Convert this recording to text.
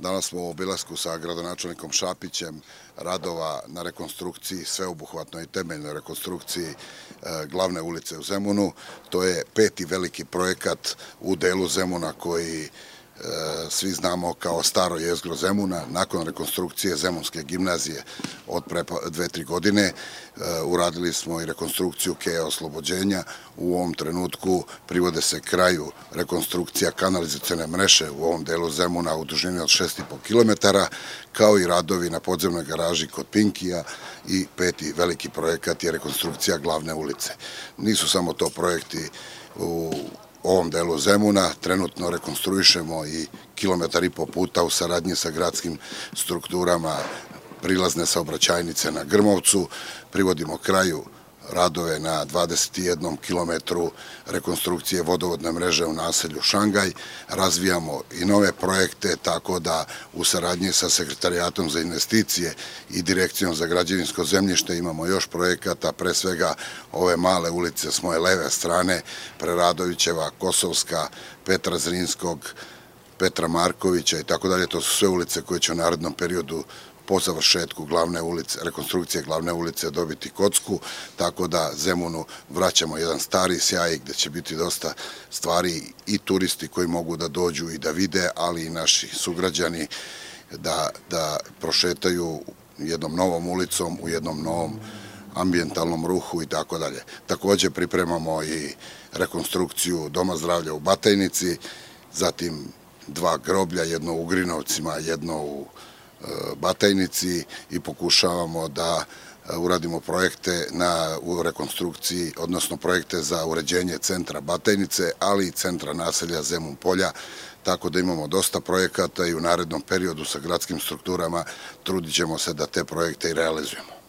Danas smo u obilasku sa gradonačelnikom Šapićem radova na rekonstrukciji, sveobuhvatnoj i temeljnoj rekonstrukciji glavne ulice u Zemunu. To je peti veliki projekat u delu Zemuna koji svi znamo kao staro jezgro Zemuna. Nakon rekonstrukcije Zemunske gimnazije od pre 2-3 godine uradili smo i rekonstrukciju keja oslobođenja. U ovom trenutku privode se kraju rekonstrukcija kanalizacione mreže u ovom delu Zemuna u dužini od 6,5 km, kao i radovi na podzemnoj garaži kod Pinkija i peti veliki projekat je rekonstrukcija glavne ulice. Nisu samo to projekti u ovom delu Zemuna, trenutno rekonstruišemo i 1,5 km puta u saradnji sa gradskim strukturama prilazne saobraćajnice na Grmovcu, privodimo kraju radove na 21 km rekonstrukcije vodovodne mreže u naselju Šangaj, razvijamo i nove projekte, tako da u saradnji sa Sekretarijatom za investicije i Direkcijom za građevinsko zemljište imamo još projekata, pre svega ove male ulice s moje leve strane, Preradovićeva, Kosovska, Petra Zrinskog, Petra Markovića i tako dalje. To su sve ulice koje će u narednom periodu po završetku glavne ulice, rekonstrukcije glavne ulice dobiti kocku, tako da Zemunu vraćamo jedan stari sjaj gde će biti dosta stvari i turisti koji mogu da dođu i da vide, ali i naši sugrađani da prošetaju jednom novom ulicom u jednom novom ambijentalnom ruhu i tako dalje. Takođe pripremamo i rekonstrukciju Doma zdravlja u Batajnici, zatim 2 groblja, jedno u Grinovcima, jedno u Batajnici i pokušavamo da uradimo projekte u rekonstrukciji, odnosno projekte za uređenje centra Batajnice, ali i centra naselja Zemun Polja, tako da imamo dosta projekata i u narednom periodu sa gradskim strukturama trudit ćemo se da te projekte i realizujemo.